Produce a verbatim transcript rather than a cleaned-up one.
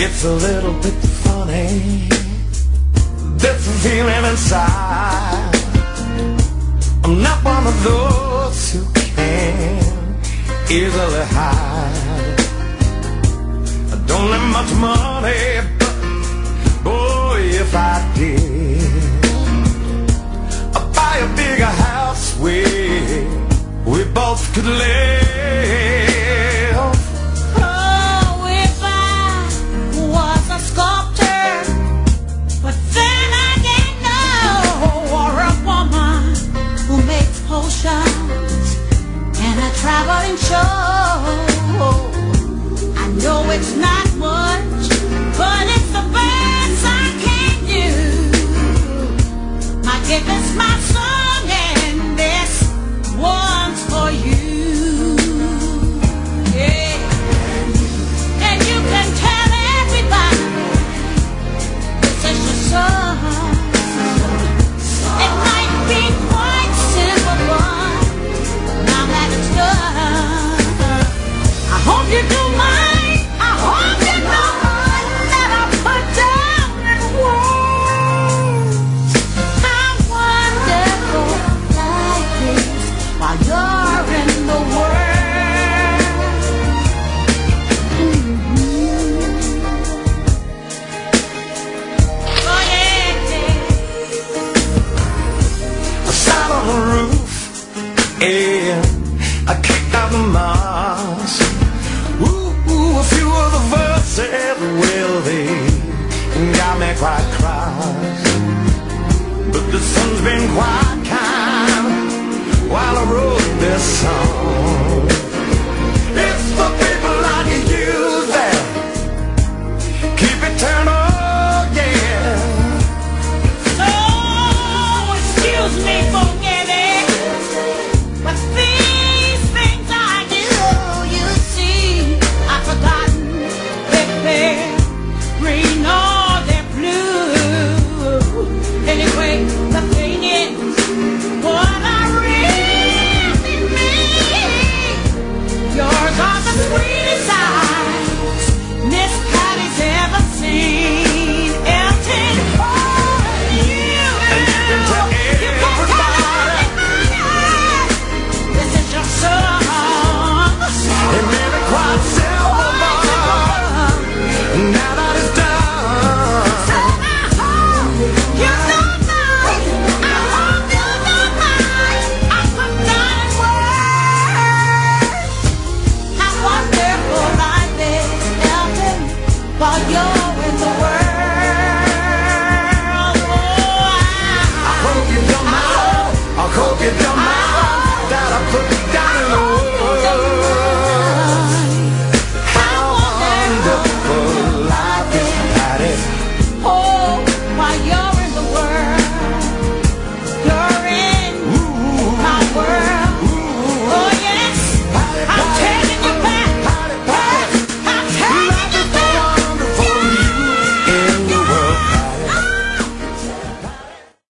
It's a little bit funny, this feeling inside. I'm not one of those who can easily hide. I don't have much money, but boy, if I did, I'd buy a bigger house where we both could live. And a traveling show. I know it's not much, but it's the best I can do. My gift is my song, and this one's for you. Yeah. And you can tell everybody this is your song. It might be quite simple, but now that it's done, I hope you don't mind. I hope you don't mind that I put down in words how wonderful life is while you're in the world. Mm-hmm. Oh yeah, yeah. I sat on the roof and I kicked out the moss. Ooh, ooh, a few of the verses, well, they got me quite cross. But the sun's been quite kind while I wrote this song.